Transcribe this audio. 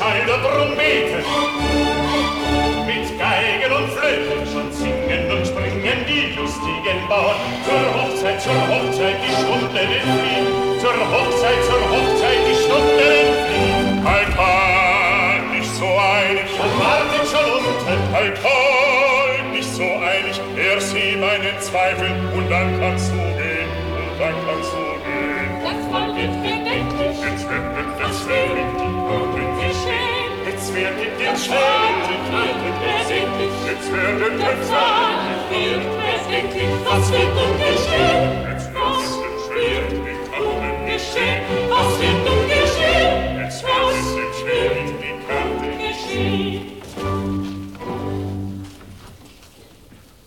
Schall der Trompete. Mit Geigen und Flöten schon singen und springen die lustigen Bauern. Zur Hochzeit, die Stunden entfliehen. Zur Hochzeit, die Stunden entfliehen. Halt, nicht so eilig. Und wartet schon unten. Halt, nicht so eilig. Erst sieh meinen Zweifel und dann kannst du gehen. Das Volk wird bedenklich. Jetzt werden die Worte geschehen. Jetzt werden die Schwellen bedenklich. Jetzt werden der Zahn wird bedenklich. Was wird nun geschehen?